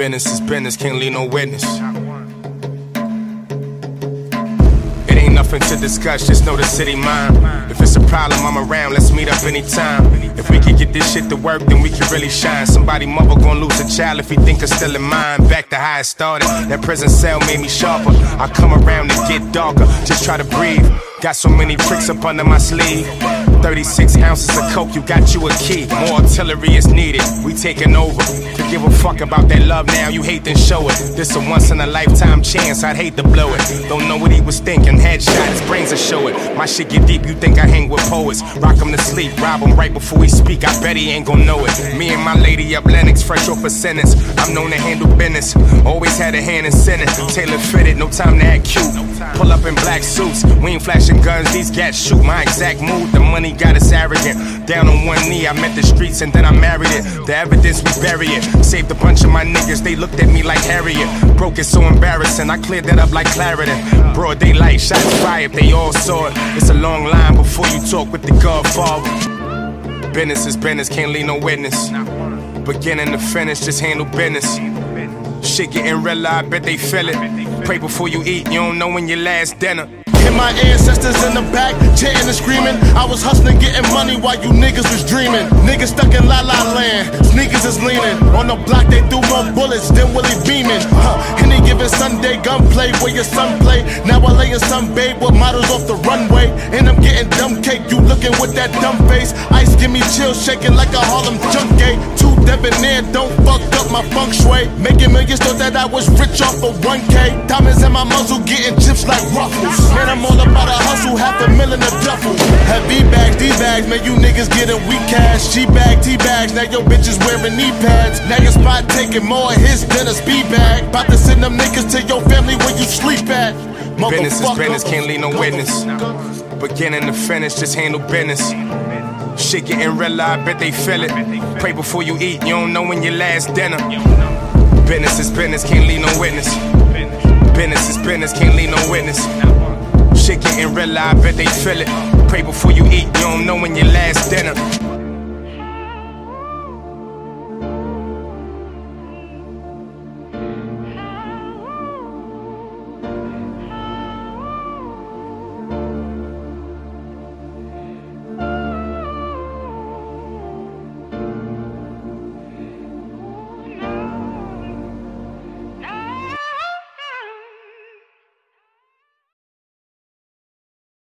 Business is business, can't leave no witness. It ain't nothing to discuss, just know the city mine. If it's a problem, I'm around, let's meet up anytime. If we can get this shit to work, then we can really shine. Somebody mother gon' lose a child if he think it's still in mine. Back to how it started, that prison cell made me sharper. I come around to get darker, just try to breathe. Got so many tricks up under my sleeve. 36 ounces of coke, you got you a key. More artillery is needed, we taking over. To give a fuck about that love now, you hate then show it. This a once in a lifetime chance, I'd hate to blow it. Don't know what he was thinking, headshot, his brains will show it. My shit get deep, you think I hang with poets. Rock him to sleep, rob him right before he speak, I bet he ain't gon' know it. Me and my lady up Lennox, fresh off a sentence. I'm known to handle business, always had a hand in sentence. Tailor fitted, no time to act cute. Pull up in black suits, we ain't flashing guns, these gats shoot. My exact mood, the money got us arrogant. Down on one knee, I met the streets and then I married it. The evidence, we bury it. Saved a bunch of my niggas, they looked at me like Harriet. Broke it so embarrassing, I cleared that up like Clarendon. Broad daylight, shots fired, they all saw it. It's a long line before you talk with the Godfather. Business is business, can't leave no witness. Beginning to finish, just handle business. Shit getting real, I bet they feel it. Pray before you eat, you don't know when your last dinner. And my ancestors in the back, chanting and screaming. I was hustling, getting money while you niggas was dreaming. Niggas stuck in La La Land, sneakers is leaning. On the block they threw more bullets than Willie Beeman. Any given Sunday, gunplay where your son play. Now I lay in some babe with models off the runway. And I'm getting dumb cake, you looking with that dumb face. Ice give me chills, shaking like a Harlem junkie. Too debonair, don't fuck up my feng shui. Making millions, thought that I was rich off of 1K. Diamonds in my muzzle, getting chips like Ruffles. Man, I'm all about a hustle, $500,000 a duffel. Heavy bags, D-bags, man, you niggas getting weak cash. G-bag, T-bags, now your bitches wearing knee pads. Now your spot taking more hits than a speed bag. About to send them niggas to your family where you sleep at. Business is business, can't leave no witness. Beginning to finish, just handle business. Shit getting real, I bet they feel it. Pray before you eat, you don't know when your last dinner. Business is business, can't leave no witness. Business is business, can't leave no witness. Shit getting real, I bet they feel it. Pray before you eat, you don't know when your last dinner.